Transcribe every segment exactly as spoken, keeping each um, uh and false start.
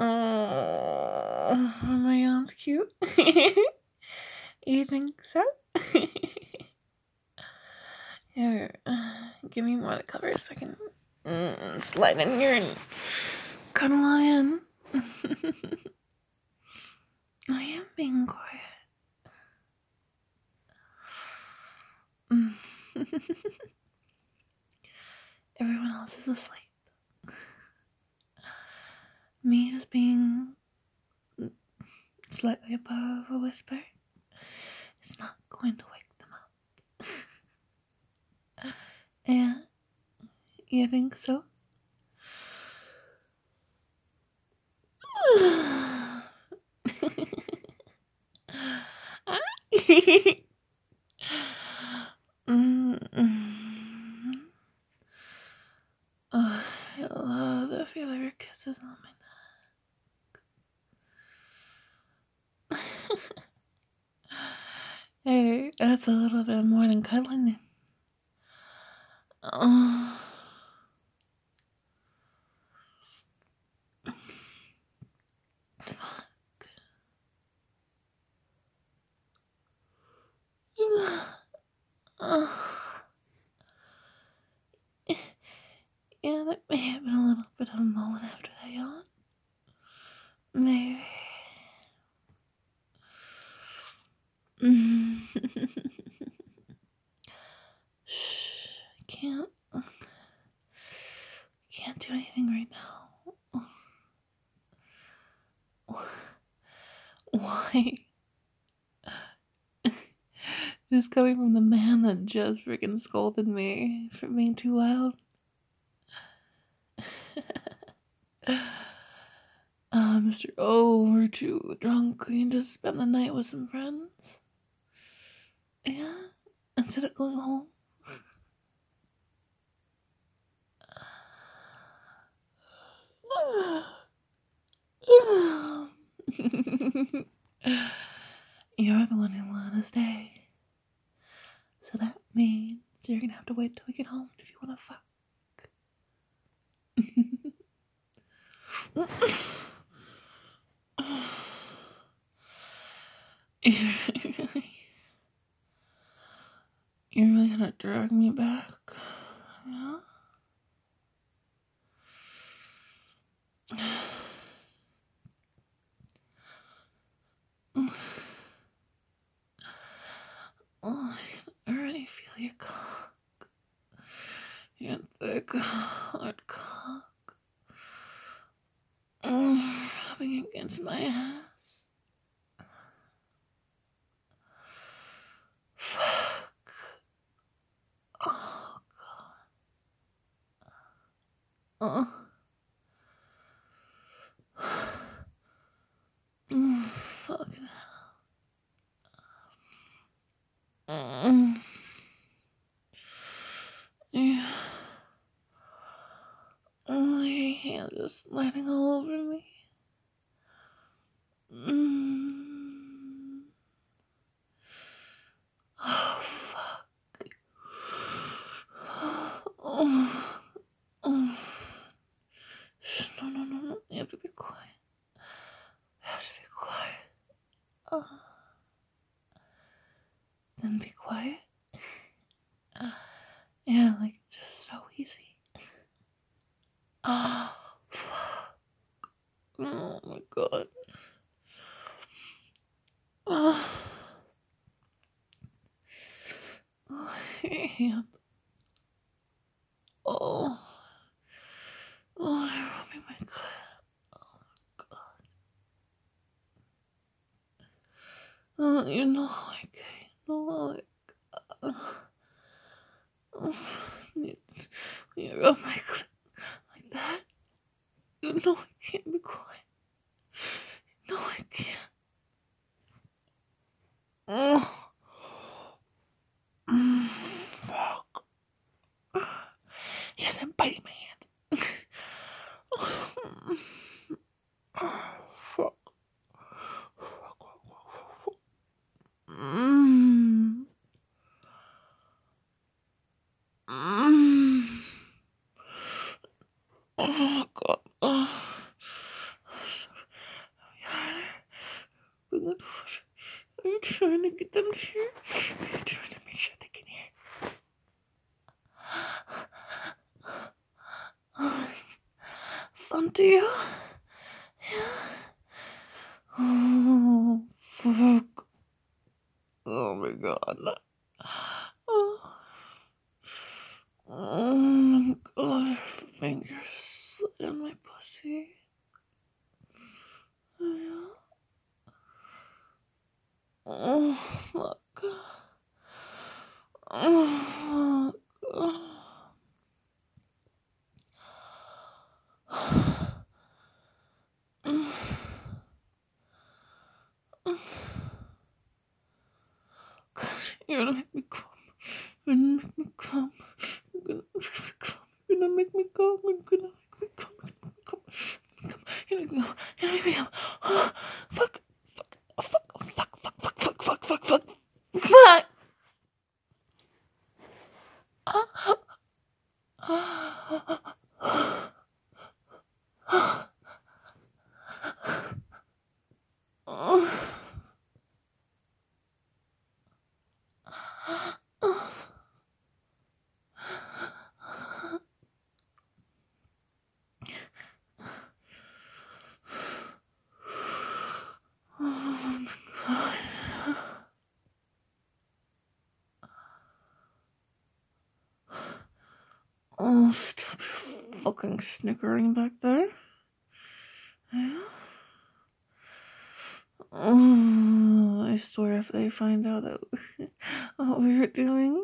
Oh, my yawns cute. You think so? Here, uh, give me more of the covers so I can mm, slide in here and cuddle on in. I am being quiet. Mm. Everyone else is asleep. Me just being slightly above a whisper is not going to wake them up. Yeah, you think so? Mm-mm. Oh, I love the feel of your kisses on my neck. Hey, that's a little bit more than cuddling. Oh. Oh. Yeah, that may have been a little bit of a moment after that yawn. Maybe. Mm. Shh, I can't. Can't do anything right now. Why? This is coming from the man that just freaking scolded me for being too loud. uh, Mister Oh, we're too drunk. We can just spend the night with some friends. Yeah? Instead of going home. You're the one who wanna stay. So that means you're gonna have to wait till we get home if you wanna fuck. You're really gonna drag me back, yeah? Oh, I already feel your cock. Your thick, hard cock. Oh, rubbing against my ass. Fuck. Oh, God. Oh. Mm, fucking hell. Mm. Yeah. Oh, your hand just sliding all over me. Mm. Oh, fuck. Oh. Oh. Shh, no, no, no, no. You have to be quiet. You have to be quiet. Oh. Then be quiet. Uh, yeah, like, just so easy. Oh, fuck. Oh, my God. Oh. Oh, your hand. Oh. Oh, you're rubbing my clit. Oh, God. Oh, you know I can't. No, like, uh, oh, you, you rub my clit like that. You know I can't be quiet. No, I can't. Oh. Mm, fuck. Yes, I'm biting my hand. Oh, fuck. Fuck, fuck, fuck, fuck. Mm. Mm. Oh, God. Oh. Do you? Yeah. Oh, fuck. Oh my god. Oh, oh my god. Fingers in my pussy. Yeah. Oh, fuck. Oh, gosh, you're gonna make me come. You're gonna make me come. You're gonna make me come. You're gonna make me come. You're gonna make me come. You're gonna make me come. You're gonna go. You're gonna make me come. Oh, fuck. Fuck. Fuck. Fuck. Fuck. Fuck. Fuck. Fuck. Fuck. Fuck. Fuck. Oh, stop your fucking snickering back there. Yeah. Oh, I swear if they find out that what we were doing.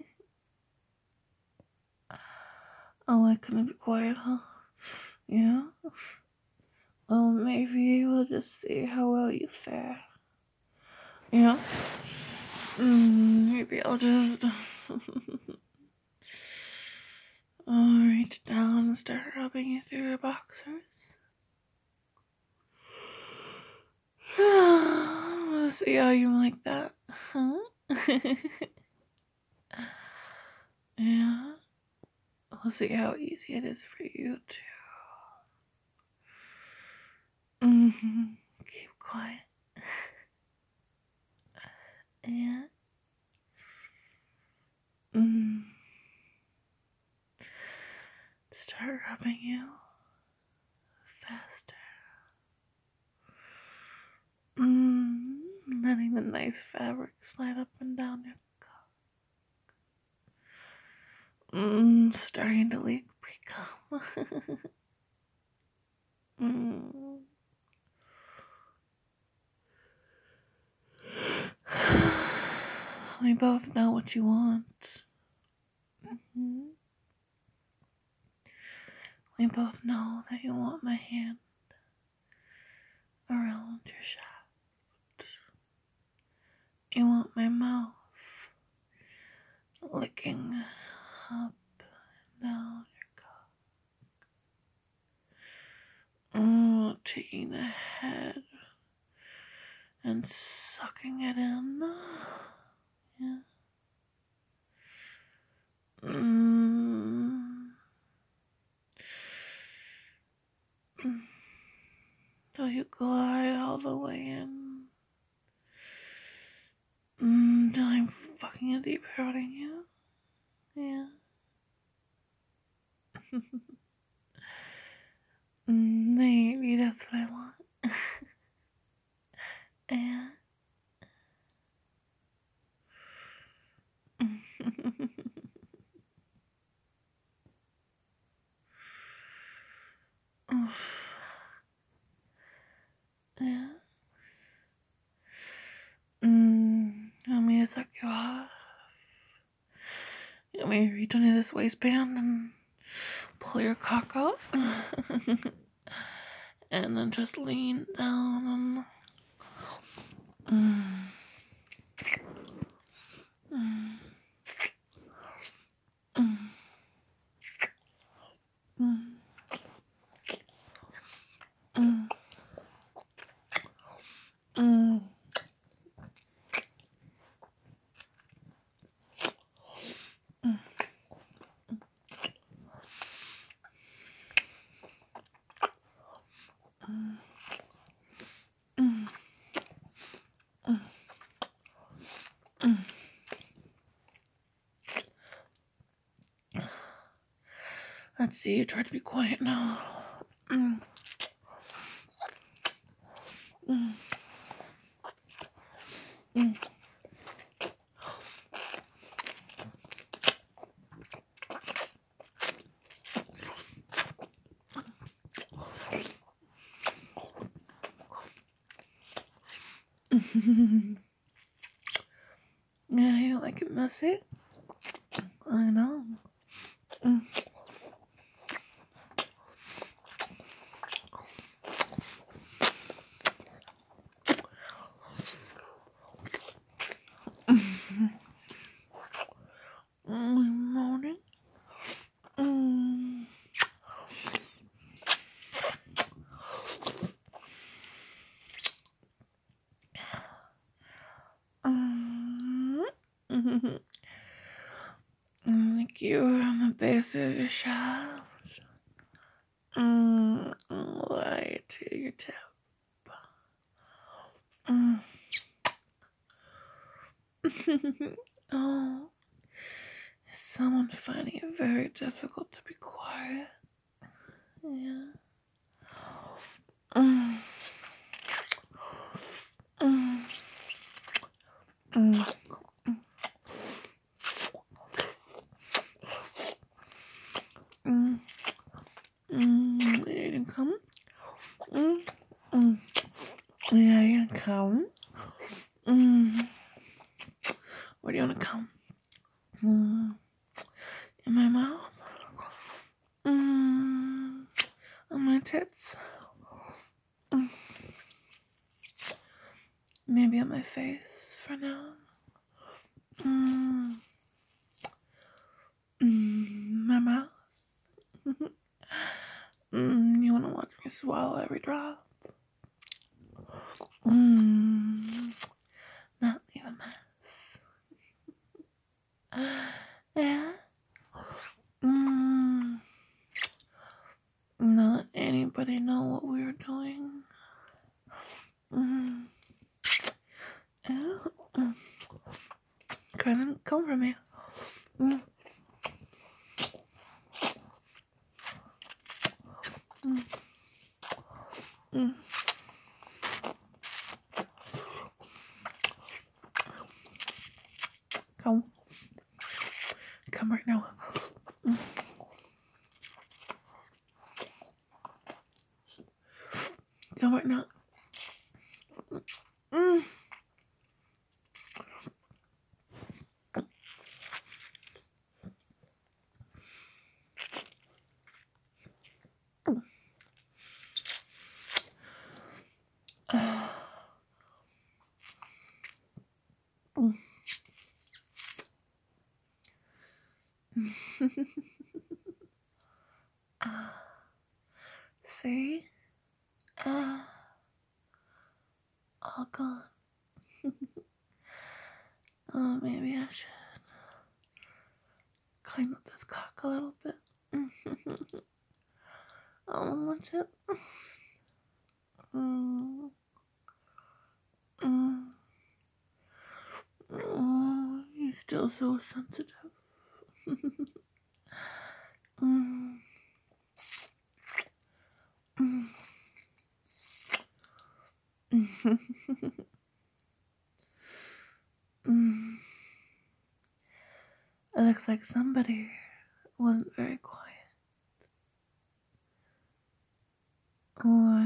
Oh, I couldn't be quiet, huh? Yeah? Well, maybe we'll just see how well you fare. Yeah? Mm, maybe I'll just I'll reach down and start rubbing you through your boxers. We'll see how you like that, huh? Yeah? We'll see how easy it is for you to. Mm-hmm. Keep quiet. Yeah? Mm. Start rubbing you faster. Mm. Letting the nice fabric slide up and down your cock. Mm. Starting to leak pre-cum. mm. We both know what you want. Mm-hmm. We both know that you want my hand around your shaft. You want my mouth licking up and down your cock. Oh, taking the head and sucking it in. Yeah. Mm. Till you glide all the way in. Mm, till I'm fucking deep throating you. Yeah. Maybe that's what I want. Yeah. Yeah. Mm, you want me to suck you off? You want me to reach under this waistband and pull your cock out? And then just lean down and... Mm. Mm. Mm. Mm. Mm. Mm. Mm. Mm. Mm. Let's see, you try to be quiet now. Mm. Mm. Mm. Yeah, you like it messy? I know. Mm. Mm, morning. Mm. Mm. Mhm. Like you on the base of your shaft. Mm. Right to your tip. Mm. Oh, is someone finding it very difficult to be quiet? Yeah. Mm. Mm. Mm. Mm. Mm. You can come. Mm. Mm. Yeah, you can come. Mm. Where do you want to come? Mm. In my mouth? Mm. On my tits? Mm. Maybe on my face for now. Mm. Mm. My mouth? Mm. You want to watch me swallow every drop? Mm. Not leave a mess. Yeah? Mm. Not let anybody know what we were doing. Mm. Yeah? Mm. Come and come for me. Mm. Mm. Mm. Come. Come right now. Mm. Come right now. Mm. Mm. Ah. See? Ah. All gone. Oh, maybe I should clean up this cock a little bit. Oh, much it. Mm. Mm. Oh, you're still so sensitive. Mm. Mm. Mm. It looks like somebody wasn't very quiet. Or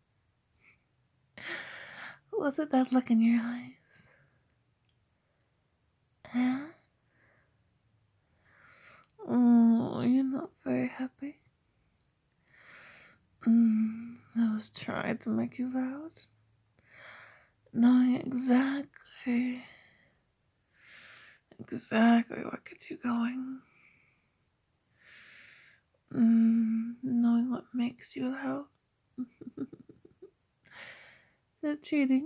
was it that look in your eyes? Huh? Oh, you're not very happy. Mm. I was trying to make you loud, knowing exactly, exactly what gets you going. Mm. Knowing what makes you loud. The cheating.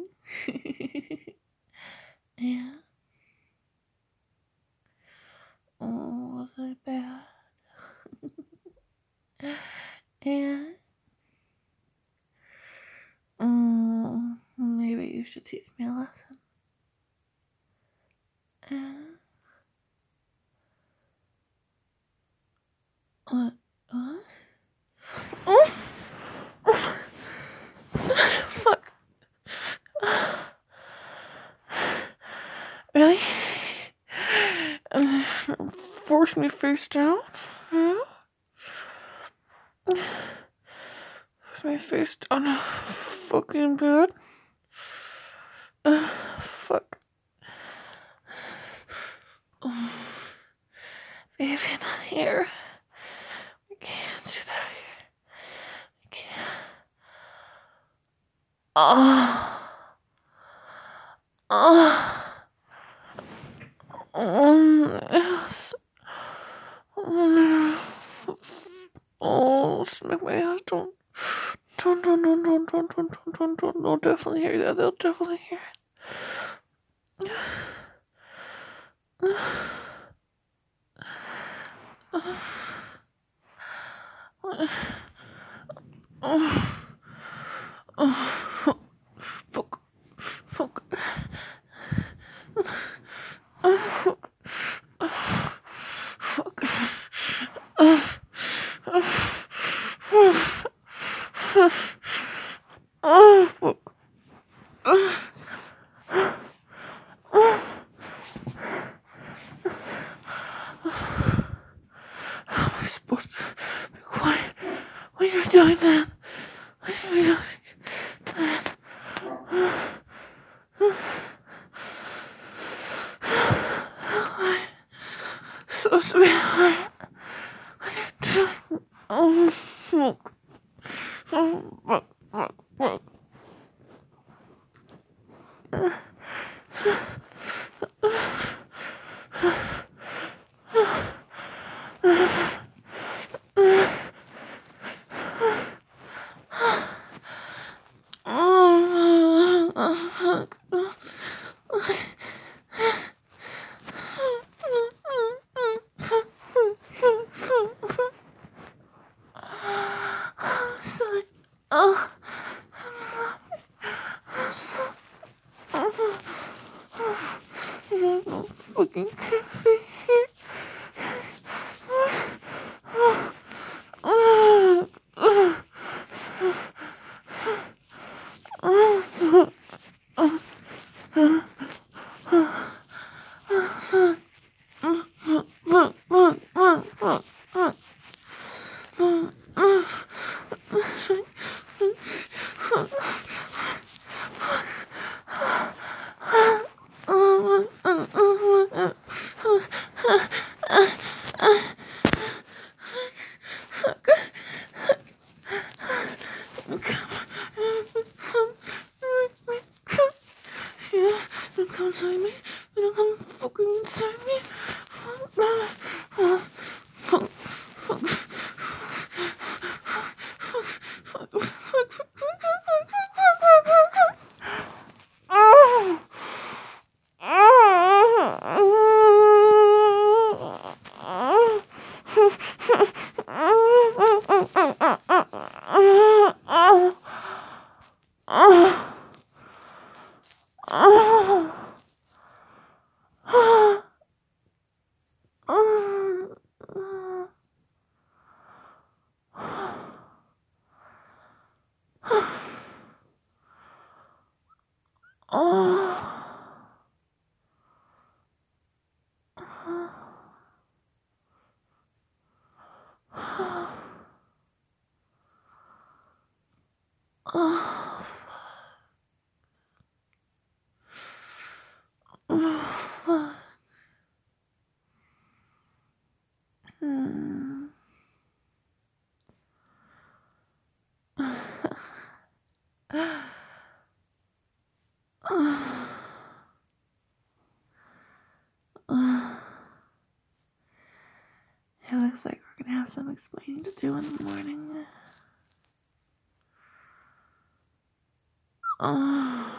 Yeah. Oh, was I bad? Yeah. Oh, maybe you should teach me a lesson. Yeah. What? What? Oh! uh, force me face down. Yeah. Force me face down the fucking bed. Uh, fuck. Oh, baby, not here. I can't do that here. I can't. Oh. Oh. Oh, yes. Oh, oh, smack my ass. Don't. Don't, don't, don't, don't, don't, don't, don't, don't, don't. They'll definitely hear that. They'll definitely hear it. Oh, oh, fuck, fuck. Oh, fuck. Oh, fuck. How am I supposed to be quiet when you're doing that? When you're doing that? How am I supposed to be quiet when you're doing? Oh, fuck. Oh, fuck, fuck, fuck. I'm sorry. Oh, I'm sorry. You don't fucking care me. Yeah, don't come inside me. Don't come fucking inside me. Fuck, fuck, It looks like we're gonna have some explaining to do in the morning. Oh.